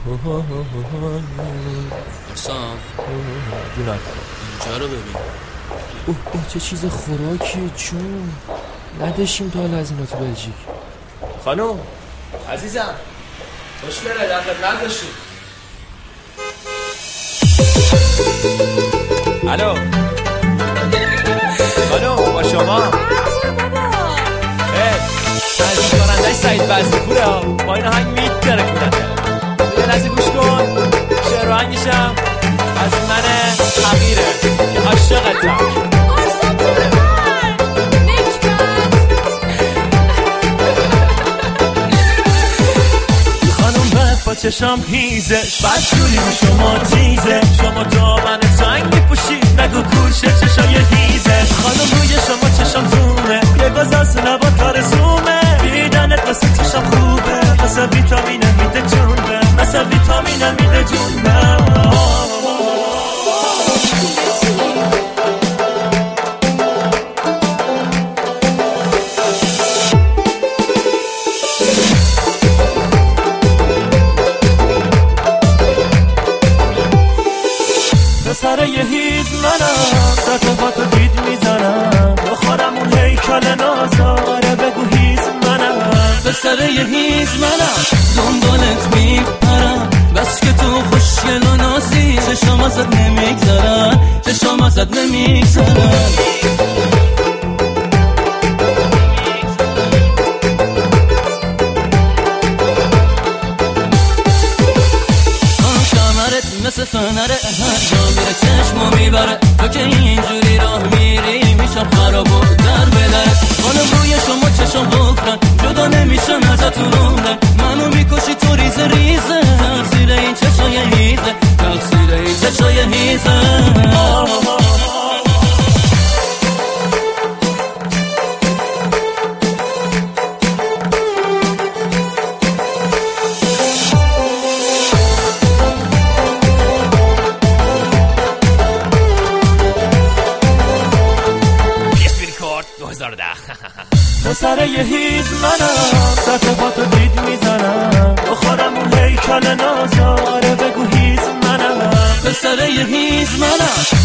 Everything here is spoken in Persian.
حسام جونم اینجا رو ببین. اوه چه چیز خوراکیه چون نداشتیم تا حالا از اینا تو بلژیک. خانم عزیزم خوشگله در خدمت داشتیم. الو خانم با شما تنظیم کننده‌اش سعید بزرگپوره با این آهنگ میتره کننده. یه لحظه گوش کن. شعر و آهنگشم از من حقیره که عاشقتم. خانم بعد با چشم هیزه بدجوری رو شما چیزه. شما دامن تنگ میپوشی نگو کورشه چشای هیزه. خانم روی شما چشم زومه یه گذاست نبا کار زومه. دیدنت واسه چشم خوبه مثل ویتامینه میده جونه. مثل ویتامینه میده جونه. سر یه هیز منم سطفاتو دید میزنم بخورم اون هیکل نازاره بگو هیز منم. به سر یه هیز منم دنبالت میپرم بس که تو خوشگل و نازی چشم ازت نمیگذرن چشم ازت نمیگذرن. مثل فنره هر جا میره چشمو میبره. تو که اینجوری راه میری میشم خراب و در بدره. خانم روی شما چشم غفرن جدا نمیشم ازتون رومن. منو میکشی تو ریزه ریزه تقصیر این چشای هیزه. تقصیر این چشای هیزه. سر یه هیز منم سطفاتو دید میزنم بخورم اون هیکل نازاره بگو هیز منم. به سر یه هیز منم